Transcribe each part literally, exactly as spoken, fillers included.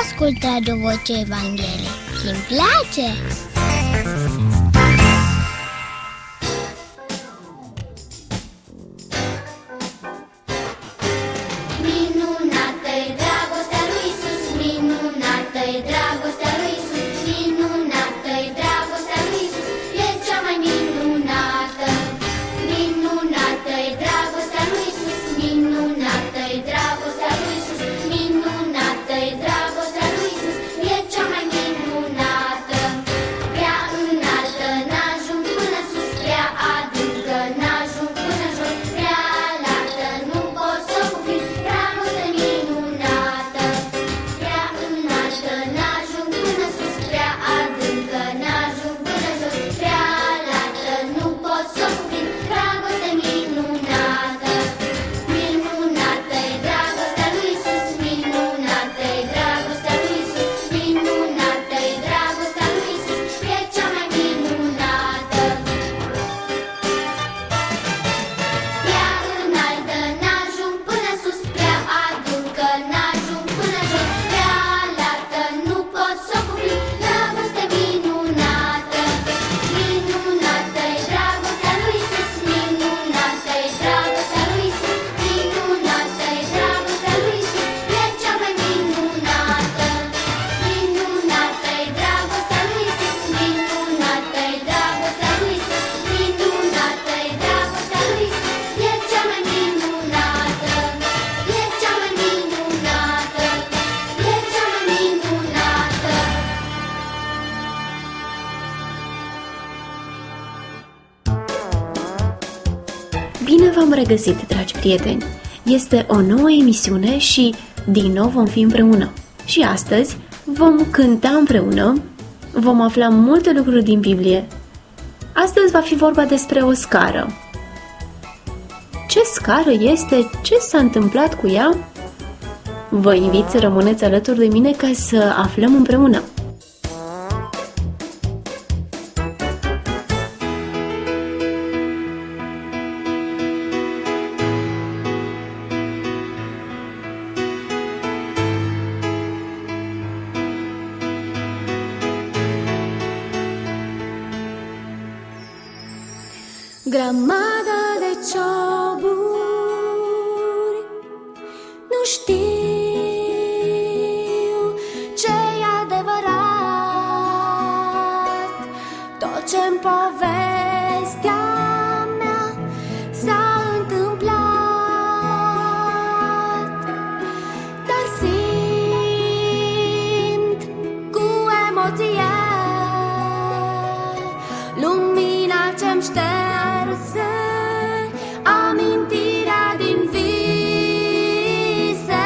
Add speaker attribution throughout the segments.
Speaker 1: ascult Radio Vocea Evangheliei. Îmi place!
Speaker 2: Bine v-am regăsit, dragi prieteni! Este o nouă emisiune și din nou vom fi împreună. Și astăzi vom cânta împreună, vom afla multe lucruri din Biblie. Astăzi va fi vorba despre o scară. Ce scară este? Ce s-a întâmplat cu ea? Vă invit să rămâneți alături de mine ca să aflăm împreună.
Speaker 3: Grămadă de cioburi, nu știu ce-i adevărat, tot ce-n povestea mea s-a întâmplat, dar simt cu emoție lumina ce-mi șterge amintirea din vise.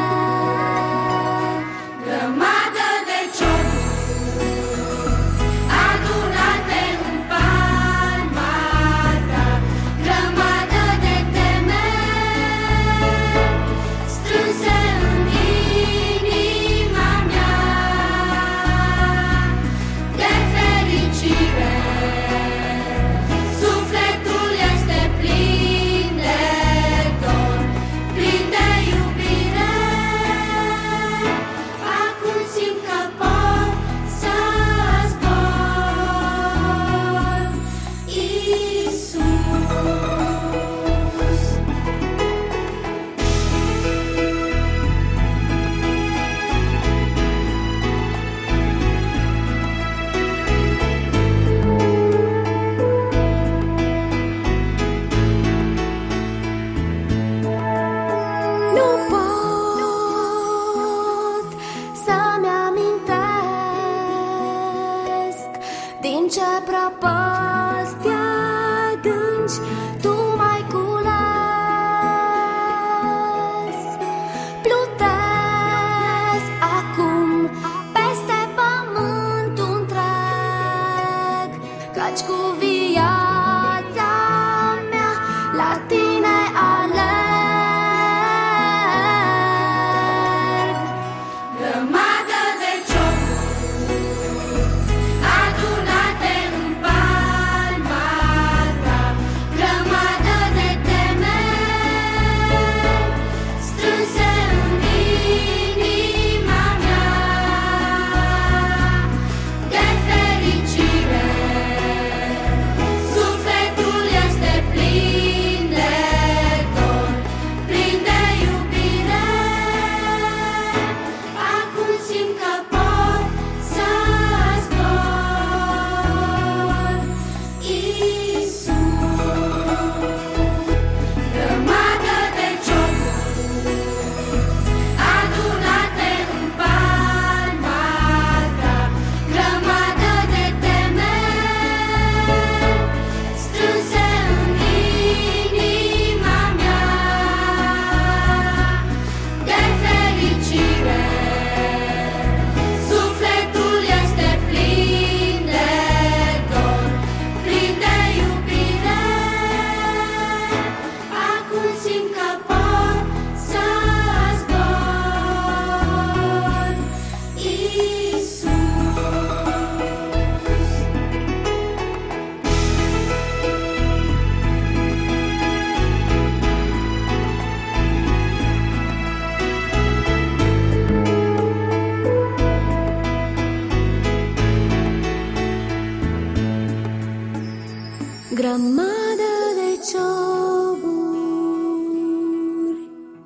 Speaker 3: Grămadă de cioburi adunate în palma ta, grămadă de temeri strânse în inima mea, de fericire din ce prăpăstii adânci tu m-ai cules. Plutesc acum peste pământul întreg, căci cu viața mea la tine alerg. Grămadă de cioburi adunate în palma ta, grămadă cioburi.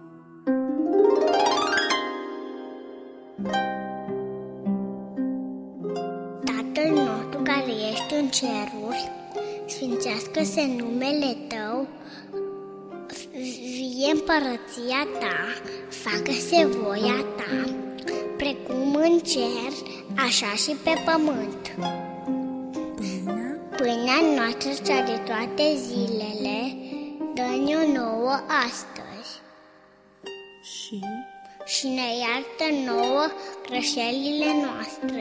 Speaker 1: Tatăl nostru care ești în ceruri, sfințească-se numele Tău, vie împărăția Ta, facă-se voia Ta, precum în cer, așa și pe pământ. Pâinea noastră cea de toate zilele, dă-ne-o nouă astăzi.
Speaker 3: Și
Speaker 1: Și ne iartă nouă greșelile noastre,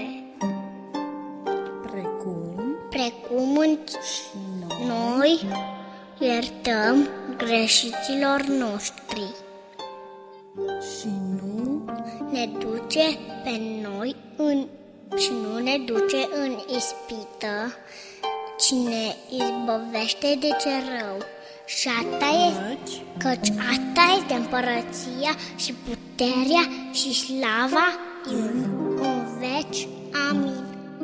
Speaker 3: precum
Speaker 1: precum în
Speaker 3: și noi,
Speaker 1: noi iertăm greșiților noștri.
Speaker 3: și nu
Speaker 1: Ne duce pe noi în și nu ne duce în ispită, ci ne izbăvește de ce rău. Și asta e,
Speaker 3: căci
Speaker 1: căci asta este împărăția și puterea și slava în, în veci. Amin.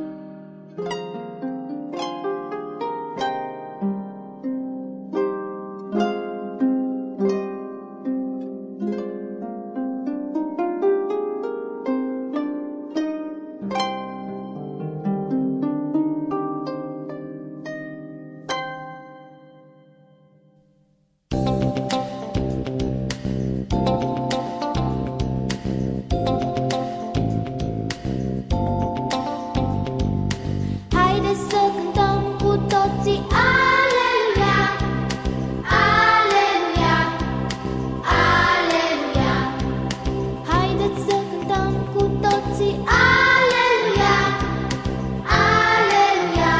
Speaker 3: haideți să cântăm cu toții Aleluia, Aleluia, Aleluia. Haideți să cântăm cu toții Aleluia, Aleluia,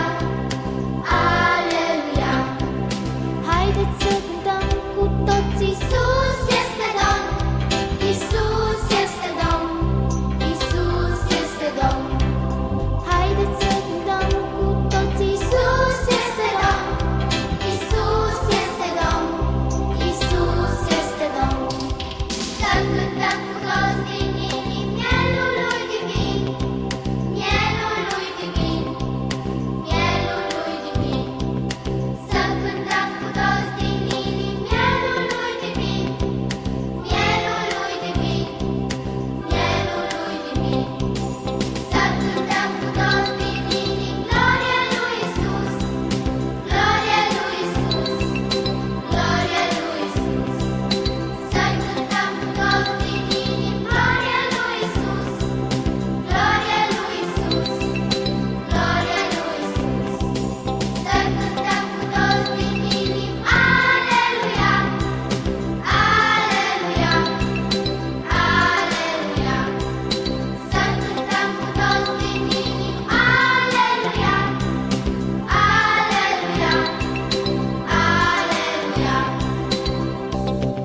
Speaker 3: Aleluia. Haideți să cântăm cu toții Iisus este Domn, Iisus este Domn, Iisus este Domn. Haideți să cântăm cu toții Iisus este Domn, Iisus este Domn, Iisus este Domn. Să cântăm cu toți din inimi mielul lui divin, mielul lui divin, mielul lui divin. Să cântăm cu toți din inimi mielul lui divin, mielul lui divin, mielul lui divin. Să cântăm cu toți din inimi gloria lui Iisus, gloria lui Iisus, gloria lui Iisus. Să cântăm cu toți din inimi gloria lui Iisus, gloria lui Iisus, gloria lui Iisus. Să cântăm cu toți din inimi Aleluia, Aleluia, Aleluia. Să cântăm cu toți din inimi Aleluia, Aleluia, Aleluia.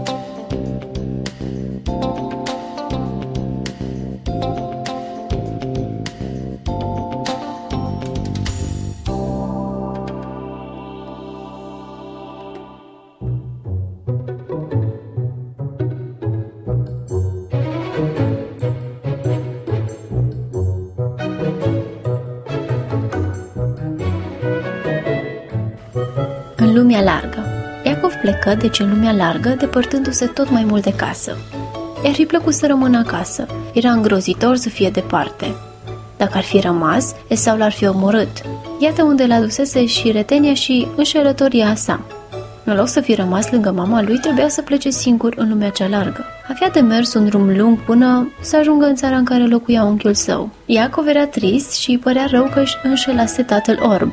Speaker 2: În lumea largă. Iacov plecă, deci în lumea largă, depărtându-se tot mai mult de casă. I-ar fi plăcut să rămână acasă. Era îngrozitor să fie departe. Dacă ar fi rămas, Esau l-ar fi omorât. Iată unde l-a dusese și retenia și înșelătoria sa. În loc să fi rămas lângă mama lui, trebuia să plece singur în lumea cea largă. Avea de mers un drum lung până să ajungă în țara în care locuia unchiul său. Iacov era trist și îi părea rău că își înșelase tatăl orb.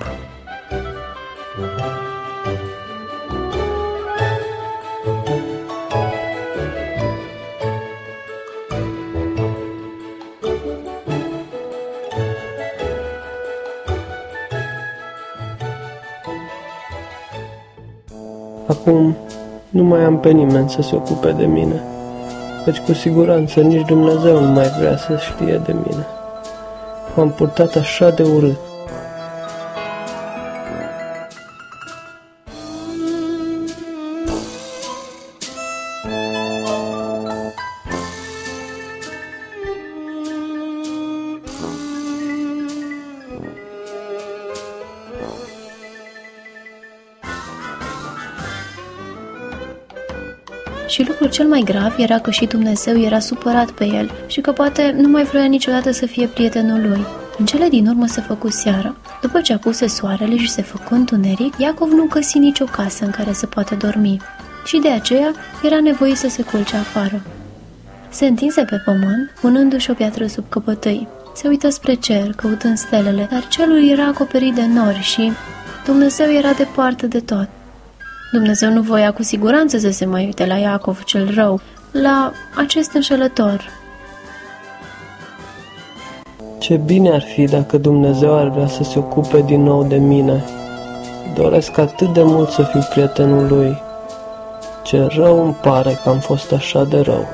Speaker 4: Acum nu mai am pe nimeni să se ocupe de mine, căci cu siguranță nici Dumnezeu nu mai vrea să știe de mine. M-am purtat așa de urât.
Speaker 2: Și lucrul cel mai grav era că și Dumnezeu era supărat pe el și că poate nu mai vrea niciodată să fie prietenul lui. În cele din urmă se făcu seară. După ce apuse soarele și se făcu întuneric, Iacov nu găsi nicio casă în care să poată dormi și de aceea era nevoit să se culce afară. Se întinse pe pământ, punându-și o piatră sub căpătâi. Se uită spre cer, căutând stelele, dar cerul era acoperit de nori și Dumnezeu era departe de tot. Dumnezeu nu voia cu siguranță să se mai uite la Iacov cel rău, la acest înșelător.
Speaker 4: Ce bine ar fi dacă Dumnezeu ar vrea să se ocupe din nou de mine. Doresc atât de mult să fiu prietenul lui. Ce rău îmi pare că am fost așa de rău.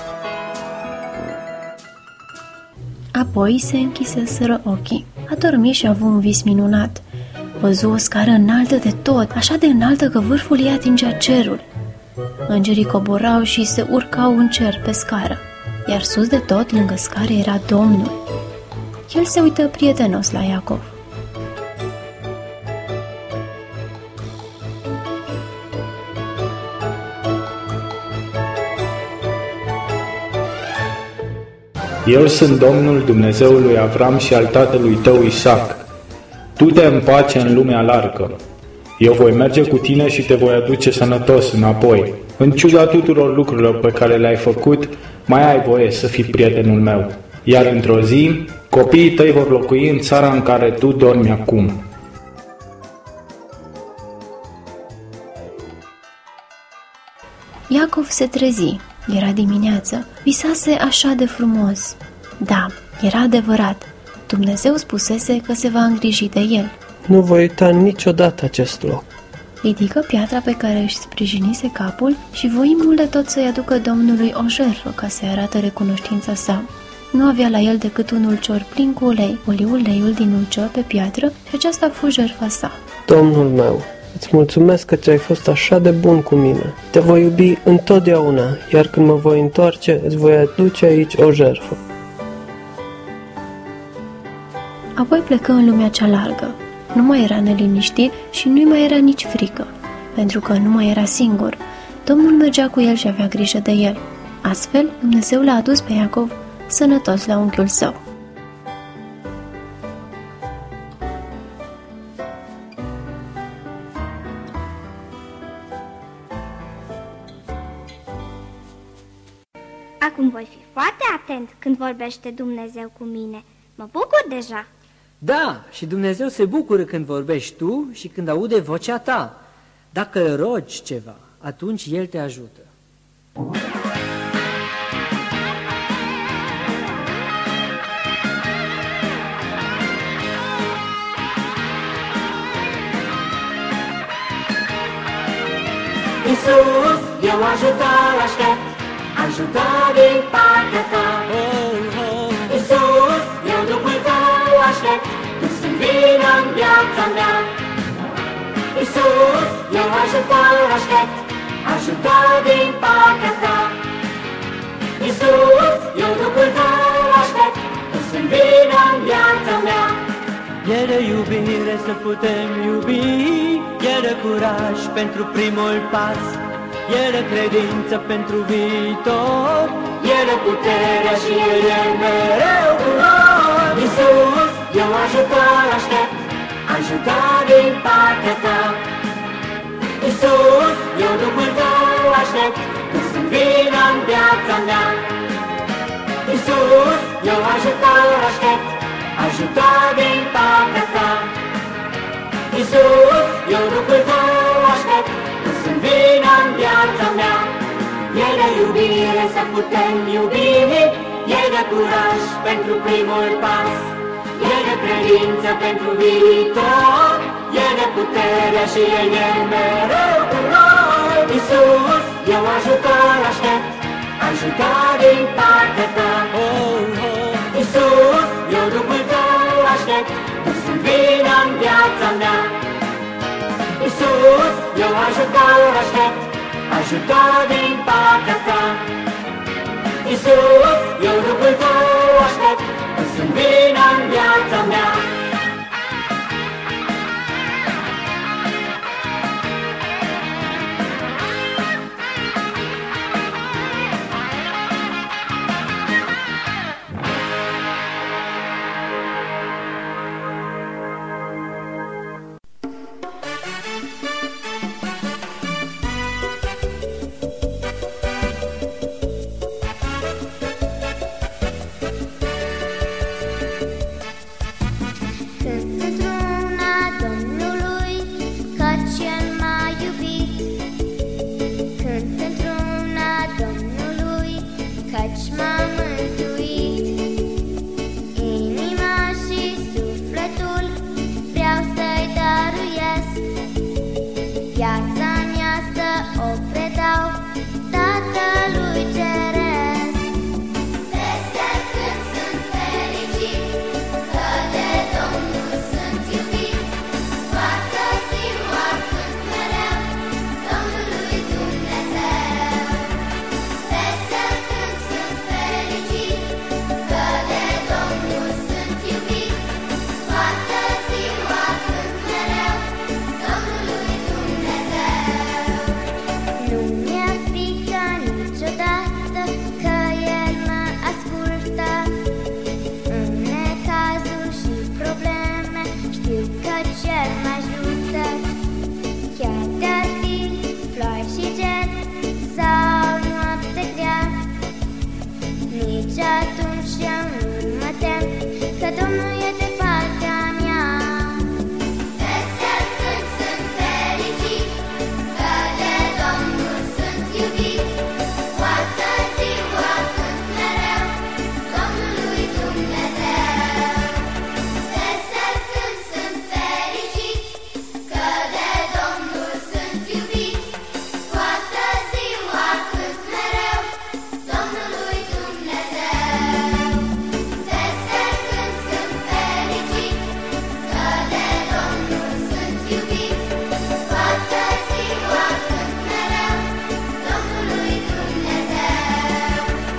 Speaker 2: Apoi se închiseseră ochii. A dormit și a avut un vis minunat. Văzu o scară înaltă de tot, așa de înaltă că vârful ei atingea cerul. Îngerii coborau și se urcau în cer pe scară, iar sus de tot, lângă scară, era Domnul. El se uită prietenos la Iacov.
Speaker 5: Eu sunt Domnul, Dumnezeul lui Avram și al tatălui tău Isaac. Du-te în pace în lumea largă. Eu voi merge cu tine și te voi aduce sănătos înapoi. În ciuda tuturor lucrurilor pe care le-ai făcut, mai ai voie să fii prietenul meu. Iar într-o zi, copiii tăi vor locui în țara în care tu dormi acum.
Speaker 2: Iacov se trezi. Era dimineață. Visase așa de frumos. Da, era adevărat. Dumnezeu spusese că se va îngriji de el.
Speaker 4: Nu voi uita niciodată acest loc.
Speaker 2: Ridică piatra pe care își sprijinise capul și voi mult de tot să-i aducă Domnului o jertfă ca să-i arată recunoștința sa. Nu avea la el decât un ulcior plin cu ulei. Oli uleiul din ulcior pe piatră și aceasta a fost jertfa sa.
Speaker 4: Domnul meu, îți mulțumesc că ți-ai fost așa de bun cu mine. Te voi iubi întotdeauna, iar când mă voi întoarce, îți voi aduce aici o jertfă.
Speaker 2: Apoi plecă în lumea cea largă. Nu mai era neliniștit și nu-i mai era nici frică, pentru că nu mai era singur. Domnul mergea cu el și avea grijă de el. Astfel, Dumnezeu l-a adus pe Iacov sănătos la unchiul său.
Speaker 6: Acum voi fi foarte atent când vorbește Dumnezeu cu mine. Mă bucur deja.
Speaker 7: Da, și Dumnezeu se bucură când vorbești tu și când aude vocea ta. Dacă îl rogi ceva, atunci El te ajută.
Speaker 8: Iisus, eu ajutor aștept, ajutor din partea ta. Iisus, eu Duhul tău aștept, tu sunt vină în viața mea. Iisus, eu ajutor aștept, ajutor din partea ta. Iisus, eu Duhul tău aștept, tu sunt vină în viața mea.
Speaker 9: E de iubire să putem iubi, e de curaj pentru primul pas, e de credință pentru viitor,
Speaker 8: e de puterea și El e mereu cu noi. Iisus, eu ajutor aștept, ajutor din partea ta. Iisus, eu Duhul tău aștept, tu sunt vină în viața mea. Iisus, eu ajutor aștept, ajutor din partea ta. Iisus, eu Duhul tău aștept, tu sunt vină în viața mea. E de iubire să putem iubi, e de curaj pentru primul pas, e de credință pentru viitor, e de puterea și El e mereu cu noi. Iisus, eu ajutor aștept, ajutor din partea ta. Iisus, eu Duhul tău aștept, tu sunt vină în viața mea. Iisus, eu ajutor aștept, ajutor din partea ta. Iisus, eu Duhul tău aștept, tu sunt vină în viața mea.
Speaker 3: cer și cer sau noapte grea. Nici atunci eu nu mă tem, că Domnul e de partea mea. Vesel când sunt fericit, că de Domnul sunt iubit. Toată ziua cânt mereu Domnului Dumnezeu. Vesel când sunt fericit, că de Domnul sunt iubit. Toată ziua cânt mereu Domnului Dumnezeu. Vesel când sunt fericit, că de Domnul sunt iubit. Toată ziua cânt mereu Domnului Dumnezeu.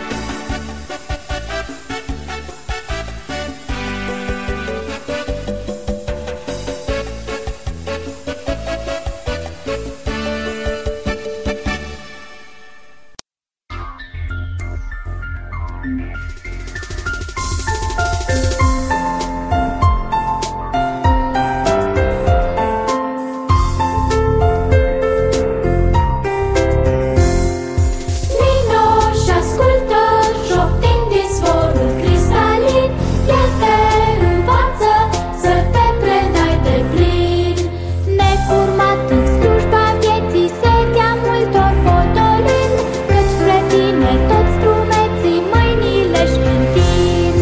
Speaker 10: Vino și ascultă, șoptind din zvorul cristalin. El te învață să te predai de plin. Necurmat în slujba vieții, setea multor potolind, căci spre tine toți drumeții mâinile-și întind.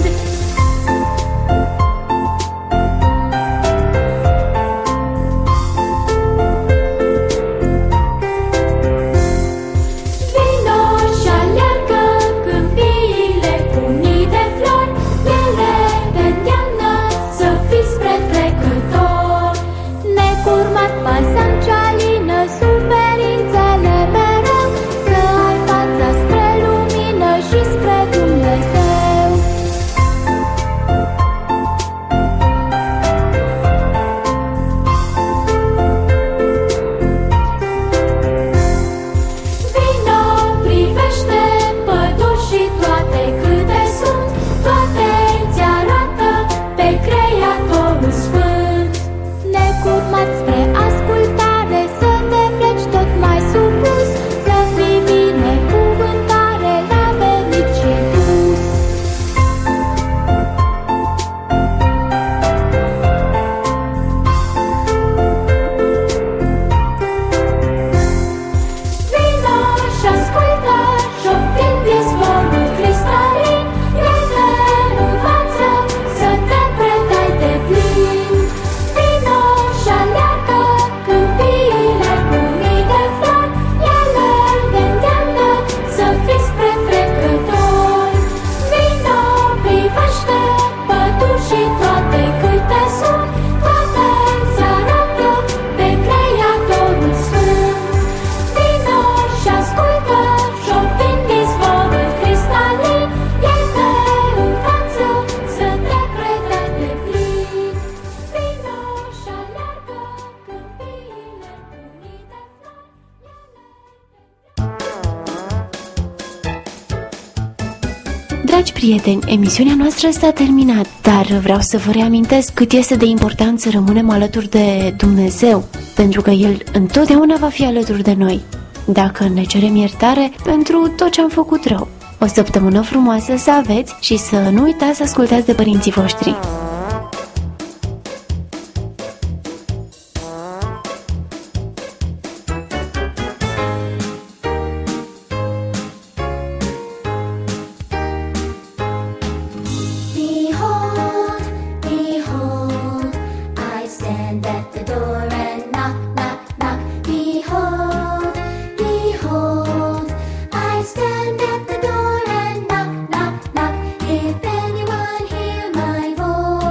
Speaker 10: Vino și aleargă câmpiile cu mii de flori. Ele te îndeamnă să fii spre trecător. Necurmat pasăm cealină suferințele mereu, să ai fața spre lumină și spre Dumnezeu. Vino, privește păduri și toate câte sunt, toate ți arată pe Creatorul Sfânt. Necurmat spre ascultare, să te pleci tot mai supus, să fii binecuvântare la venit și dus. Vino și ascultă, șoptind din zvorul cristalin. El te învață să te predai de plin. Vino și aleargă câmpiile cu mii de flori. Ele te îndeamnă să fii spre trecător. Vino, privește păduri și toate câte sunt, toate ți arată pe Creatorul Sfânt. Vino și ascultă, șoptind din zvorul cristalin. El te învață să te predai de plin. Vino și aleargă câmpiile cu mii de flori.
Speaker 2: Dragi prieteni, emisiunea noastră s-a terminat, dar vreau să vă reamintesc cât este de important să rămânem alături de Dumnezeu, pentru că El întotdeauna va fi alături de noi, dacă ne cerem iertare pentru tot ce am făcut rău. O săptămână frumoasă să aveți și să nu uitați să ascultați de părinții voștri.
Speaker 3: Behold, behold, I stand at the door and knock, knock, knock. Behold, behold, I stand at the door and knock, knock, knock. If anyone hear my voice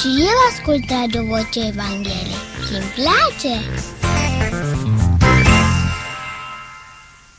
Speaker 1: Și eu ascult Radio Vocea Evangheliei și îmi place!